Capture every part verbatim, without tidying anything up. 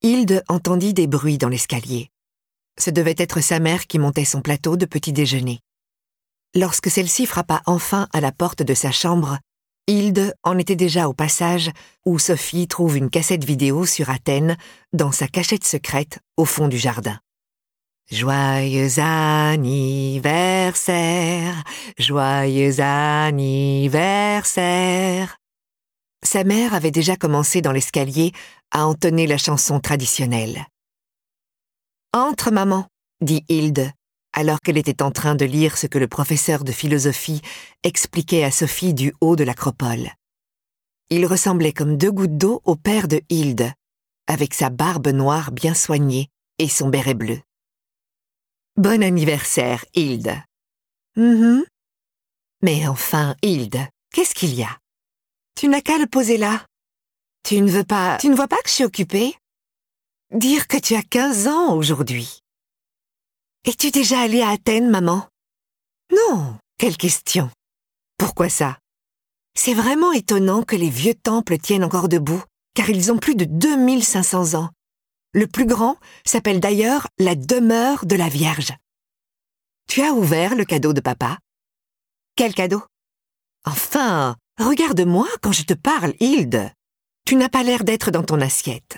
Hilde entendit des bruits dans l'escalier. Ce devait être sa mère qui montait son plateau de petit déjeuner. Lorsque celle-ci frappa enfin à la porte de sa chambre, Hilde en était déjà au passage où Sophie trouve une cassette vidéo sur Athènes dans sa cachette secrète au fond du jardin. Joyeux anniversaire, joyeux anniversaire. Sa mère avait déjà commencé dans l'escalier à entonner la chanson traditionnelle. « Entre, maman », dit Hilde, alors qu'elle était en train de lire ce que le professeur de philosophie expliquait à Sophie du haut de l'acropole. Il ressemblait comme deux gouttes d'eau au père de Hilde, avec sa barbe noire bien soignée et son béret bleu. « Bon anniversaire, Hilde. »« Mm-hmm. Mais enfin, Hilde, qu'est-ce qu'il y a? Tu n'as qu'à le poser là. Tu ne veux pas... Tu ne vois pas que je suis occupée? Dire que tu as quinze ans aujourd'hui. Es-tu déjà allée à Athènes, maman? Non, quelle question. Pourquoi ça? C'est vraiment étonnant que les vieux temples tiennent encore debout, car ils ont plus de deux mille cinq cents ans. Le plus grand s'appelle d'ailleurs la demeure de la Vierge. Tu as ouvert le cadeau de papa? Quel cadeau? Enfin, regarde-moi quand je te parle, Hilde. Tu n'as pas l'air d'être dans ton assiette.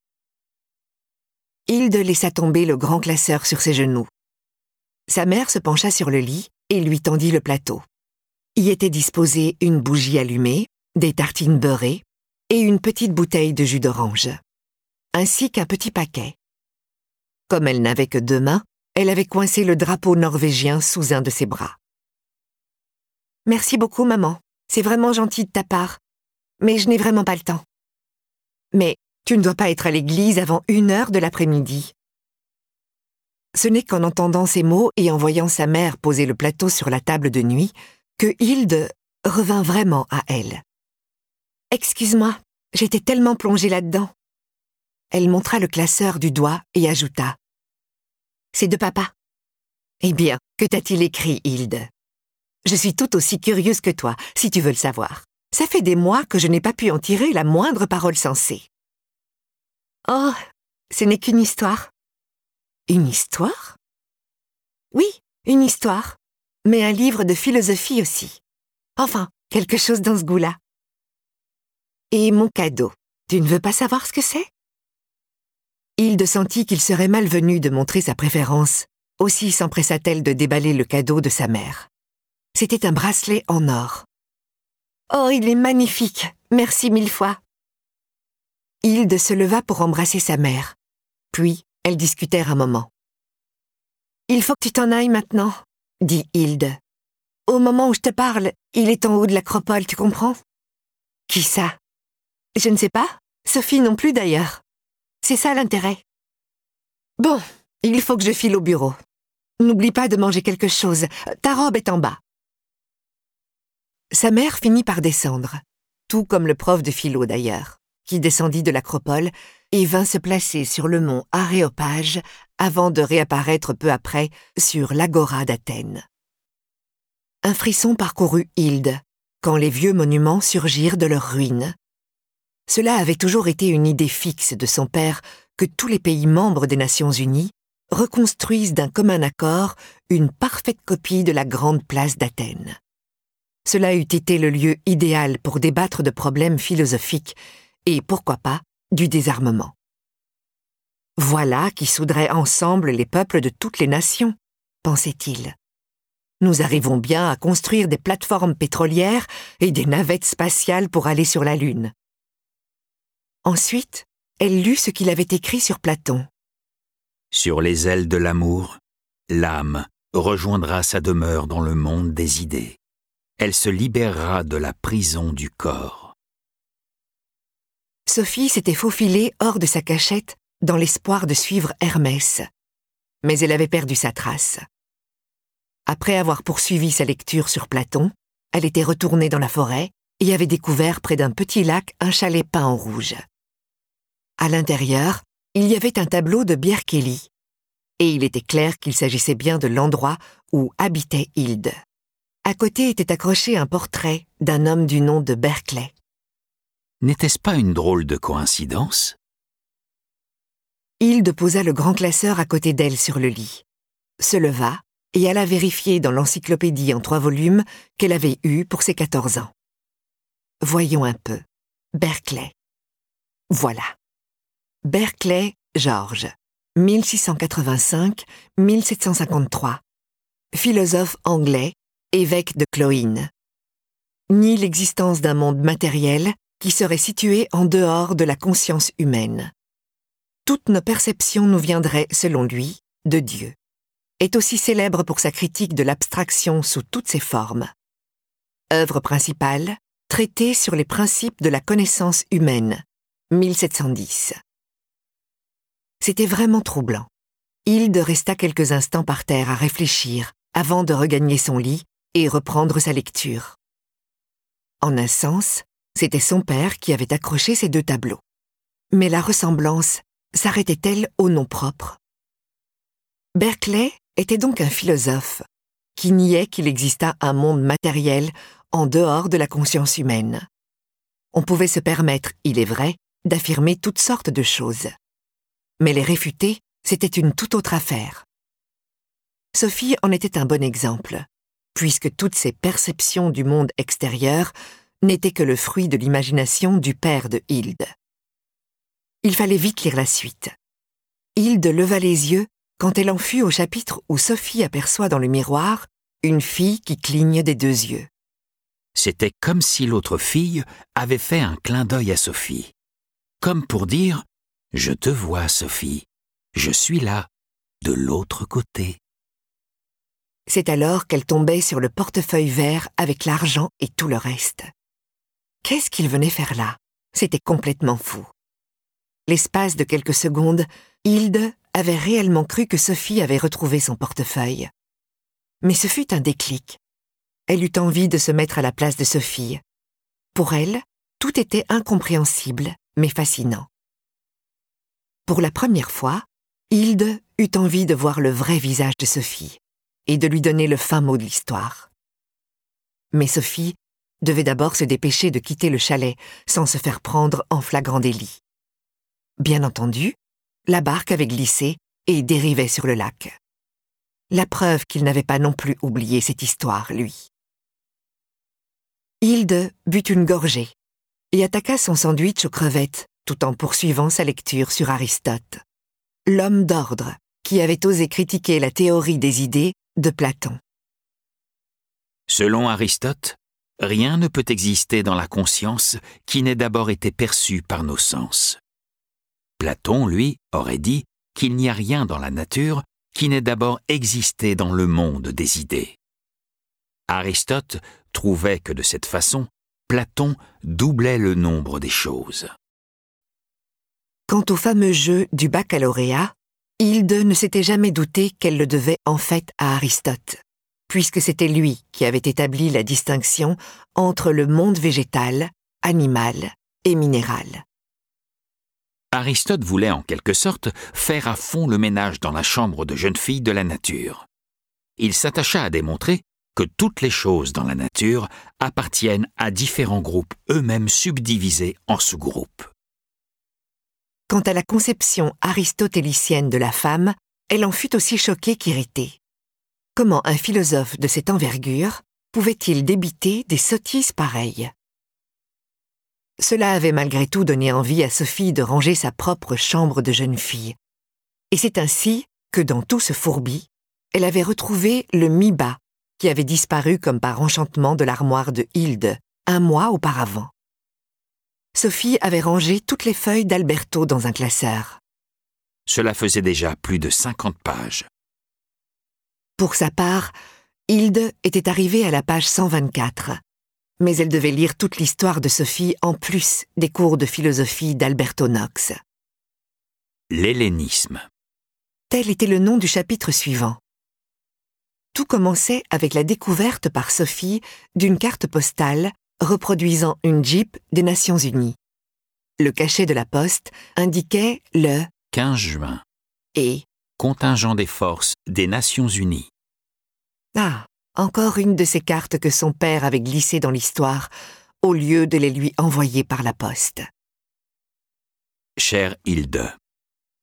Hilde laissa tomber le grand classeur sur ses genoux. Sa mère se pencha sur le lit et lui tendit le plateau. Y était disposée une bougie allumée, des tartines beurrées et une petite bouteille de jus d'orange, ainsi qu'un petit paquet. Comme elle n'avait que deux mains, elle avait coincé le drapeau norvégien sous un de ses bras. « Merci beaucoup, maman. C'est vraiment gentil de ta part. Mais je n'ai vraiment pas le temps. »« Mais tu ne dois pas être à l'église avant une heure de l'après-midi. » Ce n'est qu'en entendant ces mots et en voyant sa mère poser le plateau sur la table de nuit que Hilde revint vraiment à elle. « Excuse-moi, j'étais tellement plongée là-dedans. » Elle montra le classeur du doigt et ajouta. « C'est de papa. »« Eh bien, que t'a-t-il écrit, Hilde? Je suis tout aussi curieuse que toi, si tu veux le savoir. Ça fait des mois que je n'ai pas pu en tirer la moindre parole sensée. »« Oh, ce n'est qu'une histoire. »« Une histoire? » ?»« Oui, une histoire, mais un livre de philosophie aussi. Enfin, quelque chose dans ce goût-là. »« Et mon cadeau, tu ne veux pas savoir ce que c'est? » Hilde sentit qu'il serait malvenu de montrer sa préférence, aussi s'empressa-t-elle de déballer le cadeau de sa mère. C'était un bracelet en or. « Oh, il est magnifique, merci mille fois. » Hilde se leva pour embrasser sa mère. Puis, elles discutèrent un moment. « Il faut que tu t'en ailles maintenant, » dit Hilde. « Au moment où je te parle, il est en haut de l'acropole, tu comprends? »« Qui ça? » ?»« Je ne sais pas, Sophie non plus d'ailleurs. C'est ça l'intérêt. »« Bon, il faut que je file au bureau. N'oublie pas de manger quelque chose, ta robe est en bas. » Sa mère finit par descendre, tout comme le prof de philo d'ailleurs, qui descendit de l'acropole et vint se placer sur le mont Aréopage avant de réapparaître peu après sur l'agora d'Athènes. Un frisson parcourut Hilde quand les vieux monuments surgirent de leurs ruines. Cela avait toujours été une idée fixe de son père que tous les pays membres des Nations Unies reconstruisent d'un commun accord une parfaite copie de la grande place d'Athènes. Cela eût été le lieu idéal pour débattre de problèmes philosophiques et, pourquoi pas, du désarmement. Voilà qui souderait ensemble les peuples de toutes les nations, pensait-il. Nous arrivons bien à construire des plateformes pétrolières et des navettes spatiales pour aller sur la Lune. Ensuite, elle lut ce qu'il avait écrit sur Platon. Sur les ailes de l'amour, l'âme rejoindra sa demeure dans le monde des idées. Elle se libérera de la prison du corps. Sophie s'était faufilée hors de sa cachette dans l'espoir de suivre Hermès, mais elle avait perdu sa trace. Après avoir poursuivi sa lecture sur Platon, elle était retournée dans la forêt et avait découvert près d'un petit lac un chalet peint en rouge. À l'intérieur, il y avait un tableau de Bjerkelli, et il était clair qu'il s'agissait bien de l'endroit où habitait Hilde. À côté était accroché un portrait d'un homme du nom de Berkeley. N'était-ce pas une drôle de coïncidence ? Hilde posa le grand classeur à côté d'elle sur le lit, se leva et alla vérifier dans l'encyclopédie en trois volumes qu'elle avait eue pour ses quatorze ans. Voyons un peu. Berkeley. Voilà. Berkeley, George, mille six cent quatre-vingt-cinq à mille sept cent cinquante-trois. Philosophe anglais, évêque de Cloyne. Nie l'existence d'un monde matériel qui serait situé en dehors de la conscience humaine. Toutes nos perceptions nous viendraient, selon lui, de Dieu. Est aussi célèbre pour sa critique de l'abstraction sous toutes ses formes. Œuvre principale, Traité sur les principes de la connaissance humaine, mille sept cent dix. C'était vraiment troublant. Hilde resta quelques instants par terre à réfléchir avant de regagner son lit et reprendre sa lecture. En un sens, c'était son père qui avait accroché ces deux tableaux. Mais la ressemblance s'arrêtait-elle au nom propre? Berkeley était donc un philosophe qui niait qu'il existât un monde matériel en dehors de la conscience humaine. On pouvait se permettre, il est vrai, d'affirmer toutes sortes de choses. Mais les réfuter, c'était une toute autre affaire. Sophie en était un bon exemple, puisque toutes ses perceptions du monde extérieur n'étaient que le fruit de l'imagination du père de Hilde. Il fallait vite lire la suite. Hilde leva les yeux quand elle en fut au chapitre où Sophie aperçoit dans le miroir une fille qui cligne des deux yeux. C'était comme si l'autre fille avait fait un clin d'œil à Sophie. Comme pour dire « Je te vois, Sophie, je suis là, de l'autre côté. » C'est alors qu'elle tombait sur le portefeuille vert avec l'argent et tout le reste. Qu'est-ce qu'il venait faire là? C'était complètement fou. L'espace de quelques secondes, Hilde avait réellement cru que Sophie avait retrouvé son portefeuille. Mais ce fut un déclic. Elle eut envie de se mettre à la place de Sophie. Pour elle, tout était incompréhensible, mais fascinant. Pour la première fois, Hilde eut envie de voir le vrai visage de Sophie et de lui donner le fin mot de l'histoire. Mais Sophie devait d'abord se dépêcher de quitter le chalet sans se faire prendre en flagrant délit. Bien entendu, la barque avait glissé et dérivait sur le lac. La preuve qu'il n'avait pas non plus oublié cette histoire, lui. Hilde but une gorgée et attaqua son sandwich aux crevettes tout en poursuivant sa lecture sur Aristote, l'homme d'ordre qui avait osé critiquer la théorie des idées de Platon. Selon Aristote, rien ne peut exister dans la conscience qui n'ait d'abord été perçu par nos sens. Platon, lui, aurait dit qu'il n'y a rien dans la nature qui n'ait d'abord existé dans le monde des idées. Aristote trouvait que de cette façon, Platon doublait le nombre des choses. Quant au fameux jeu du baccalauréat, Hilde ne s'était jamais douté qu'elle le devait en fait à Aristote, puisque c'était lui qui avait établi la distinction entre le monde végétal, animal et minéral. Aristote voulait en quelque sorte faire à fond le ménage dans la chambre de jeune fille de la nature. Il s'attacha à démontrer que toutes les choses dans la nature appartiennent à différents groupes eux-mêmes subdivisés en sous-groupes. Quant à la conception aristotélicienne de la femme, elle en fut aussi choquée qu'irritée. Comment un philosophe de cette envergure pouvait-il débiter des sottises pareilles? Cela avait malgré tout donné envie à Sophie de ranger sa propre chambre de jeune fille. Et c'est ainsi que dans tout ce fourbi, elle avait retrouvé le mi-bas qui avait disparu comme par enchantement de l'armoire de Hilde un mois auparavant. Sophie avait rangé toutes les feuilles d'Alberto dans un classeur. Cela faisait déjà plus de cinquante pages. Pour sa part, Hilde était arrivée à la page cent vingt-quatre, mais elle devait lire toute l'histoire de Sophie en plus des cours de philosophie d'Alberto Knox. L'hellénisme. Tel était le nom du chapitre suivant. Tout commençait avec la découverte par Sophie d'une carte postale reproduisant une Jeep des Nations Unies. Le cachet de la poste indiquait le quinze juin et contingent des forces des Nations Unies. Ah, encore une de ces cartes que son père avait glissées dans l'histoire, au lieu de les lui envoyer par la poste. Chère Hilde,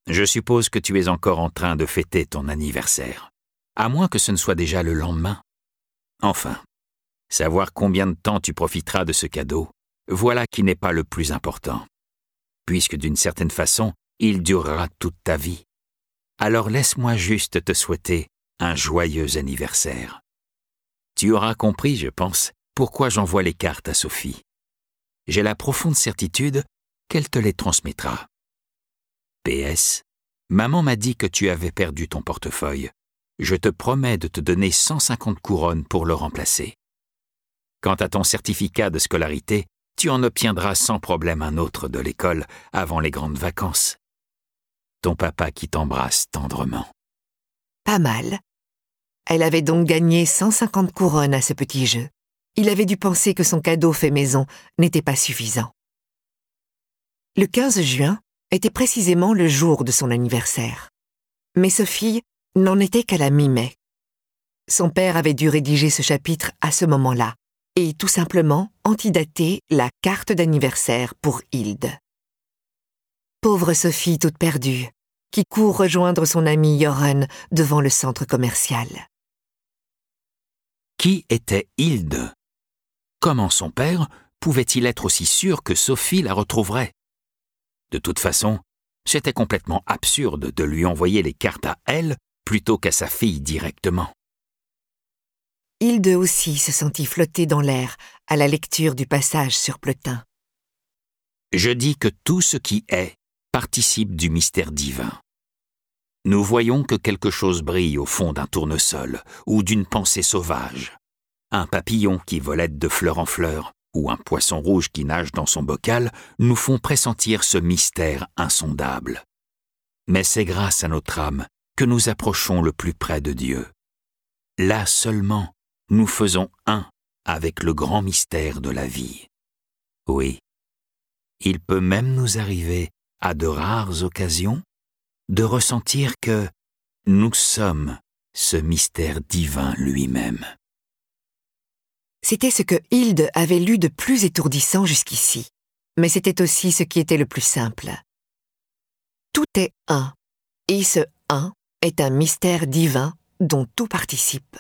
Je suppose que tu es encore en train de fêter ton anniversaire, à moins que ce ne soit déjà le lendemain. Enfin, savoir combien de temps tu profiteras de ce cadeau, voilà qui n'est pas le plus important, puisque d'une certaine façon, il durera toute ta vie. Alors laisse-moi juste te souhaiter un joyeux anniversaire. Tu auras compris, je pense, pourquoi j'envoie les cartes à Sophie. J'ai la profonde certitude qu'elle te les transmettra. P S. Maman m'a dit que tu avais perdu ton portefeuille. Je te promets de te donner cent cinquante couronnes pour le remplacer. Quant à ton certificat de scolarité, tu en obtiendras sans problème un autre de l'école avant les grandes vacances. Ton papa qui t'embrasse tendrement. Pas mal. Elle avait donc gagné cent cinquante couronnes à ce petit jeu. Il avait dû penser que son cadeau fait maison n'était pas suffisant. Le quinze juin était précisément le jour de son anniversaire. Mais Sophie n'en était qu'à la mi-mai. Son père avait dû rédiger ce chapitre à ce moment-là et tout simplement antidater la carte d'anniversaire pour Hilde. Pauvre Sophie toute perdue, qui court rejoindre son ami Joren devant le centre commercial. Qui était Hilde? Comment son père pouvait-il être aussi sûr que Sophie la retrouverait? De toute façon, c'était complètement absurde de lui envoyer les cartes à elle plutôt qu'à sa fille directement. Hilde aussi se sentit flotter dans l'air à la lecture du passage sur Pletin. Je dis que tout ce qui est participe du mystère divin. Nous voyons que quelque chose brille au fond d'un tournesol ou d'une pensée sauvage. Un papillon qui volette de fleur en fleur ou un poisson rouge qui nage dans son bocal nous font pressentir ce mystère insondable. Mais c'est grâce à notre âme que nous approchons le plus près de Dieu. Là seulement, nous faisons un avec le grand mystère de la vie. Oui, il peut même nous arriver, à de rares occasions, de ressentir que nous sommes ce mystère divin lui-même. C'était ce que Hilde avait lu de plus étourdissant jusqu'ici, mais c'était aussi ce qui était le plus simple. Tout est un, et ce un est un mystère divin dont tout participe.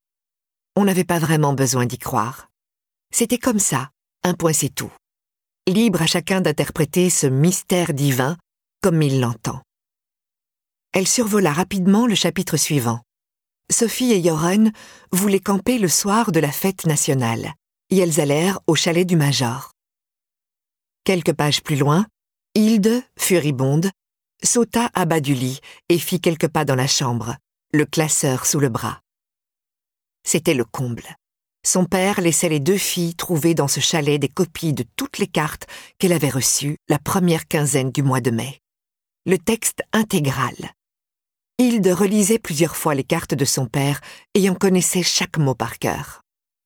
On n'avait pas vraiment besoin d'y croire. C'était comme ça, un point c'est tout. Libre à chacun d'interpréter ce mystère divin comme il l'entend. Elle survola rapidement le chapitre suivant. Sophie et Joren voulaient camper le soir de la fête nationale, et elles allèrent au chalet du Major. Quelques pages plus loin, Hilde, furibonde, sauta à bas du lit et fit quelques pas dans la chambre, le classeur sous le bras. C'était le comble. Son père laissait les deux filles trouver dans ce chalet des copies de toutes les cartes qu'elle avait reçues la première quinzaine du mois de mai. Le texte intégral. Hilde relisait plusieurs fois les cartes de son père et en connaissait chaque mot par cœur.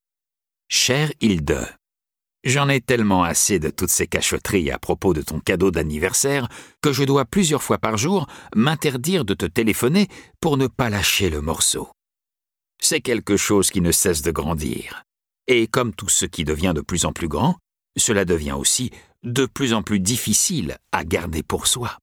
Chère Hilde, j'en ai tellement assez de toutes ces cachotteries à propos de ton cadeau d'anniversaire que je dois plusieurs fois par jour m'interdire de te téléphoner pour ne pas lâcher le morceau. C'est quelque chose qui ne cesse de grandir. Et comme tout ce qui devient de plus en plus grand, cela devient aussi de plus en plus difficile à garder pour soi.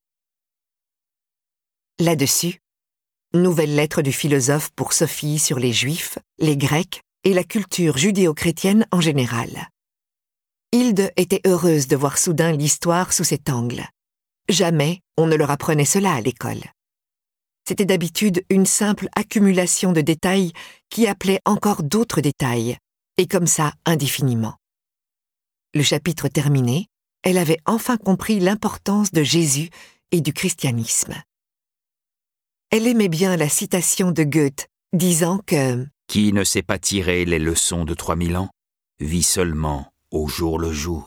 Là-dessus, nouvelle lettre du philosophe pour Sophie sur les Juifs, les Grecs et la culture judéo-chrétienne en général. Hilde était heureuse de voir soudain l'histoire sous cet angle. Jamais on ne leur apprenait cela à l'école. C'était d'habitude une simple accumulation de détails qui appelait encore d'autres détails, et comme ça indéfiniment. Le chapitre terminé, elle avait enfin compris l'importance de Jésus et du christianisme. Elle aimait bien la citation de Goethe, disant que « Qui ne sait pas tirer les leçons de trois mille ans, vit seulement au jour le jour. »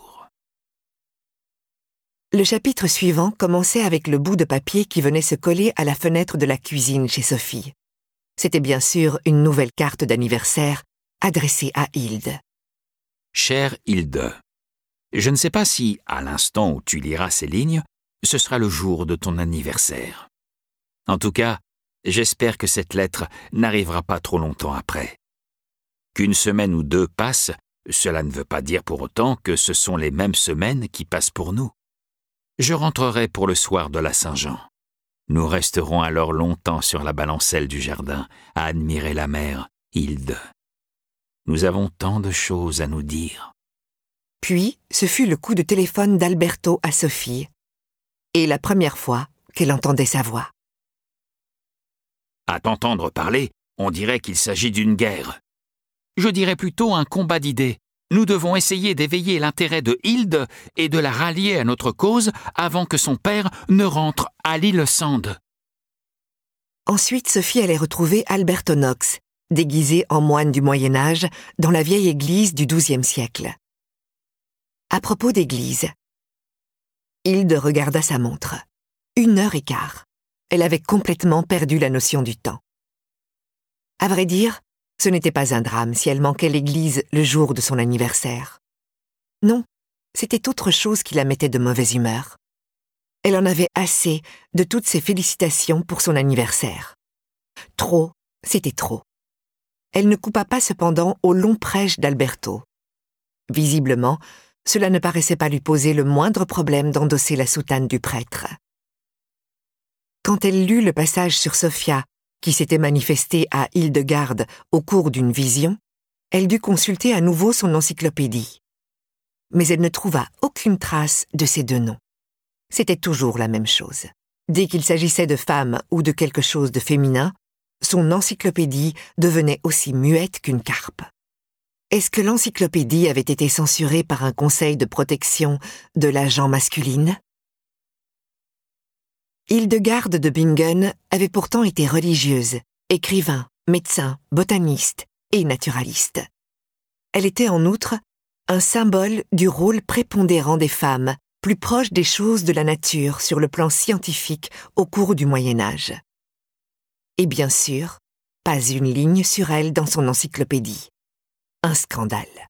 Le chapitre suivant commençait avec le bout de papier qui venait se coller à la fenêtre de la cuisine chez Sophie. C'était bien sûr une nouvelle carte d'anniversaire adressée à Hilde. Chère Hilde, je ne sais pas si, à l'instant où tu liras ces lignes, ce sera le jour de ton anniversaire. En tout cas, j'espère que cette lettre n'arrivera pas trop longtemps après. Qu'une semaine ou deux passe, cela ne veut pas dire pour autant que ce sont les mêmes semaines qui passent pour nous. Je rentrerai pour le soir de la Saint-Jean. Nous resterons alors longtemps sur la balancelle du jardin, à admirer la mer, Hilde. Nous avons tant de choses à nous dire. » Puis, ce fut le coup de téléphone d'Alberto à Sophie, et la première fois qu'elle entendait sa voix. « À t'entendre parler, on dirait qu'il s'agit d'une guerre. Je dirais plutôt un combat d'idées. Nous devons essayer d'éveiller l'intérêt de Hilde et de la rallier à notre cause avant que son père ne rentre à l'île Sand. » Ensuite, Sophie allait retrouver Alberto Knox, déguisé en moine du Moyen-Âge, dans la vieille église du douzième siècle. À propos d'église, Hilde regarda sa montre. Une heure et quart. Elle avait complètement perdu la notion du temps. À vrai dire, ce n'était pas un drame si elle manquait l'église le jour de son anniversaire. Non, c'était autre chose qui la mettait de mauvaise humeur. Elle en avait assez de toutes ces félicitations pour son anniversaire. Trop, c'était trop. Elle ne coupa pas cependant au long prêche d'Alberto. Visiblement, cela ne paraissait pas lui poser le moindre problème d'endosser la soutane du prêtre. Quand elle lut le passage sur Sophia, qui s'était manifestée à Hildegarde au cours d'une vision, elle dut consulter à nouveau son encyclopédie. Mais elle ne trouva aucune trace de ces deux noms. C'était toujours la même chose. Dès qu'il s'agissait de femmes ou de quelque chose de féminin, son encyclopédie devenait aussi muette qu'une carpe. Est-ce que l'encyclopédie avait été censurée par un conseil de protection de la gent masculine? Hildegarde de Bingen avait pourtant été religieuse, écrivain, médecin, botaniste et naturaliste. Elle était en outre un symbole du rôle prépondérant des femmes, plus proche des choses de la nature sur le plan scientifique au cours du Moyen-Âge. Et bien sûr, pas une ligne sur elle dans son encyclopédie. Un scandale.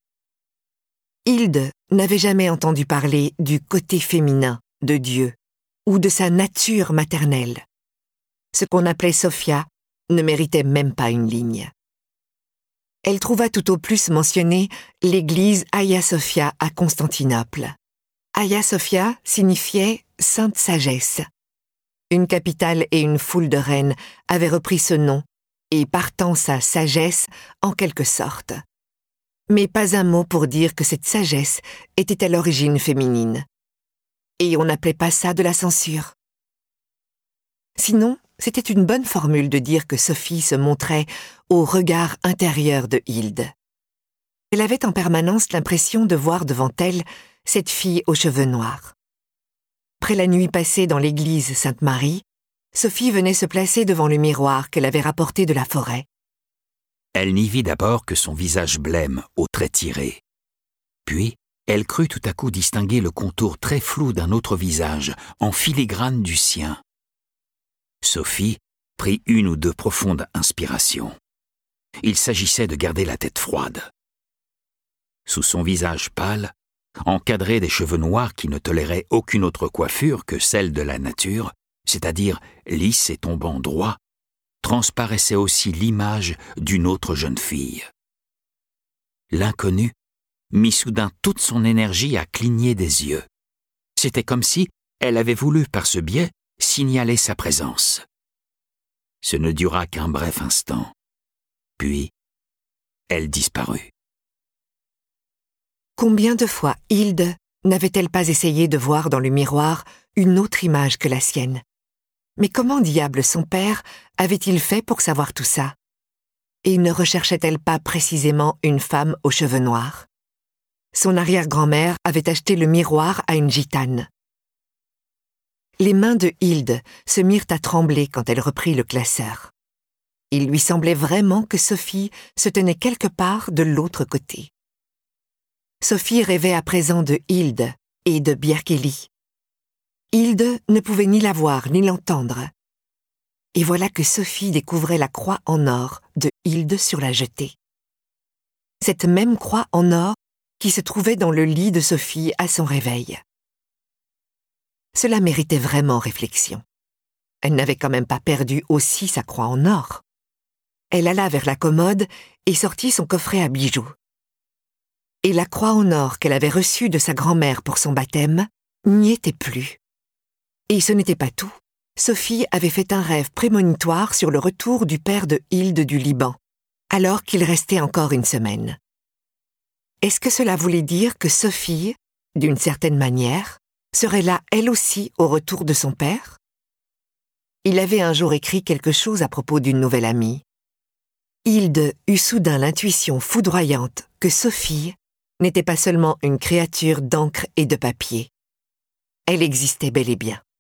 Hilde n'avait jamais entendu parler du côté féminin de Dieu ou de sa nature maternelle. Ce qu'on appelait Sophia ne méritait même pas une ligne. Elle trouva tout au plus mentionnée l'église Hagia Sophia à Constantinople. Hagia Sophia signifiait « Sainte Sagesse ». Une capitale et une foule de reines avaient repris ce nom et partant sa sagesse en quelque sorte. Mais pas un mot pour dire que cette sagesse était à l'origine féminine. Et on n'appelait pas ça de la censure. Sinon, c'était une bonne formule de dire que Sophie se montrait au regard intérieur de Hilde. Elle avait en permanence l'impression de voir devant elle cette fille aux cheveux noirs. Après la nuit passée dans l'église Sainte-Marie, Sophie venait se placer devant le miroir qu'elle avait rapporté de la forêt. Elle n'y vit d'abord que son visage blême, aux traits tirés. Puis, elle crut tout à coup distinguer le contour très flou d'un autre visage, en filigrane du sien. Sophie prit une ou deux profondes inspirations. Il s'agissait de garder la tête froide. Sous son visage pâle, encadré des cheveux noirs qui ne toléraient aucune autre coiffure que celle de la nature, c'est-à-dire lisse et tombant droit, transparaissait aussi l'image d'une autre jeune fille. L'inconnue mit soudain toute son énergie à cligner des yeux. C'était comme si elle avait voulu, par ce biais, signaler sa présence. Ce ne dura qu'un bref instant. Puis, elle disparut. Combien de fois Hilde n'avait-elle pas essayé de voir dans le miroir une autre image que la sienne? Mais comment diable son père avait-il fait pour savoir tout ça? Et ne recherchait-elle pas précisément une femme aux cheveux noirs? Son arrière-grand-mère avait acheté le miroir à une gitane. Les mains de Hilde se mirent à trembler quand elle reprit le classeur. Il lui semblait vraiment que Sophie se tenait quelque part de l'autre côté. Sophie rêvait à présent de Hilde et de Bjerkeli. Hilde ne pouvait ni la voir ni l'entendre. Et voilà que Sophie découvrait la croix en or de Hilde sur la jetée. Cette même croix en or qui se trouvait dans le lit de Sophie à son réveil. Cela méritait vraiment réflexion. Elle n'avait quand même pas perdu aussi sa croix en or. Elle alla vers la commode et sortit son coffret à bijoux. Et la croix en or qu'elle avait reçue de sa grand-mère pour son baptême n'y était plus. Et ce n'était pas tout. Sophie avait fait un rêve prémonitoire sur le retour du père de Hilde du Liban, alors qu'il restait encore une semaine. Est-ce que cela voulait dire que Sophie, d'une certaine manière, serait là elle aussi au retour de son père? Il avait un jour écrit quelque chose à propos d'une nouvelle amie. Hilde eut soudain l'intuition foudroyante que Sophie n'était pas seulement une créature d'encre et de papier. Elle existait bel et bien.